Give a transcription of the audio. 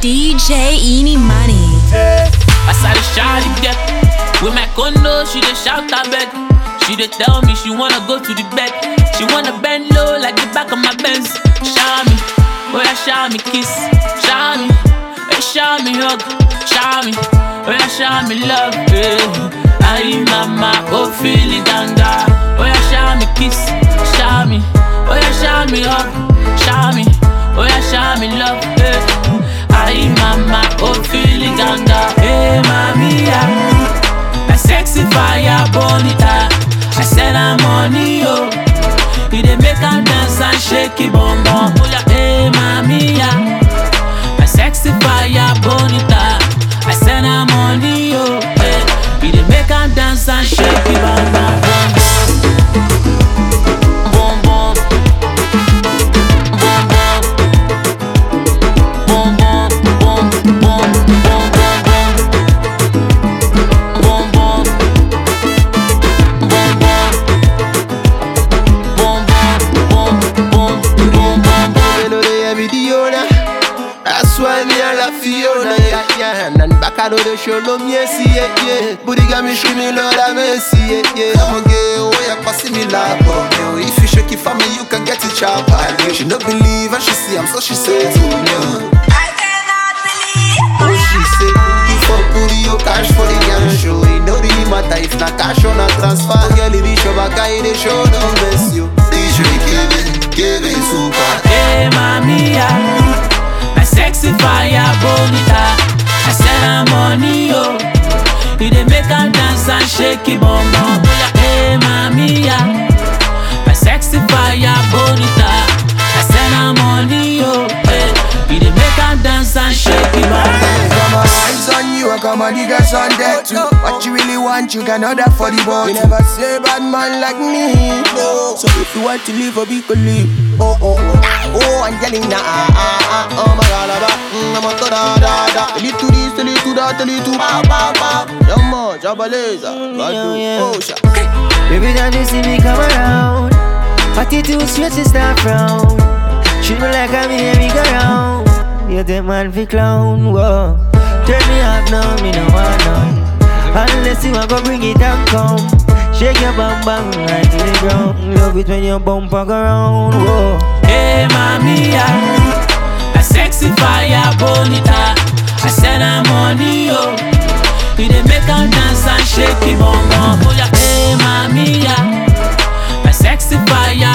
DJ Eeny Money. I saw the shawty get with my condo, she dey shout I beg. She dey tell me she wanna go to the bed. She wanna bend low like the back of my Benz. Show me, oh yeah, show me kiss. Show me, hey, show me hug. Show me, oh yeah, show me love. Aye mama, oh feel it ganga. Oh yeah, show me kiss. Show me, oh yeah, show me hug. Show me, oh yeah, show me love. Aye mama, oh feel it ganga. Hey mami, yeah, a sexy fire bonita. I said I'm on yo. He dey make her dance and shake it bum bum. Oh yeah, hey mami, yeah, a sexy fire bonita. I said I'm on yo. He dey make her dance and shake it bum bum bum. I know the show no me see it, yeah. Booty got me screaming, Lord, I may see it, yeah. I'm a girl, oh, yeah, passing me like, oh, if you shake it for me, you can get it sharp. She don't believe and she see I'm so she says, oh, no. I cannot believe. Oh, she say, you for booty, you cash for the young show. It don't really matter if not cash or not transfer. Girl, if you show back, I the show, don't mess you. DJ Kevin, super. Hey, mami, yeah, a sexy fire bonita. I said I'm on yo. He dey make her dance and shake it bum bum. Hey mami, yeah, a sexy fire bonita. I said I'm on yo. He dey make her dance and shake it bum bum. Come on, hands on you, and come on, the girls on deck too. What you really want, you can order for the boy. You never say bad man like me, no. So if you want to live, a big leave. Oh, oh, oh, Angelina, oh my God, I'm a da. Tell it to this, tell it to that, tell it to ba. Young man, Jabaleza, oh, shit. Baby, don't you see me come around? Attitude straight to start from. She me like I'm here, me go round. You the man fi clown, whoa. Turn me up now, me no want none. Unless you want go bring it and come. Shake your bum bum right to the ground. Love it when your bumper go round, whoa. Hey mami, yeah, a sexy fire bonita. I said I'm on yo. He dey make her dance and shake it bum bum. Oh yeah, hey mami, yeah, a sexy fire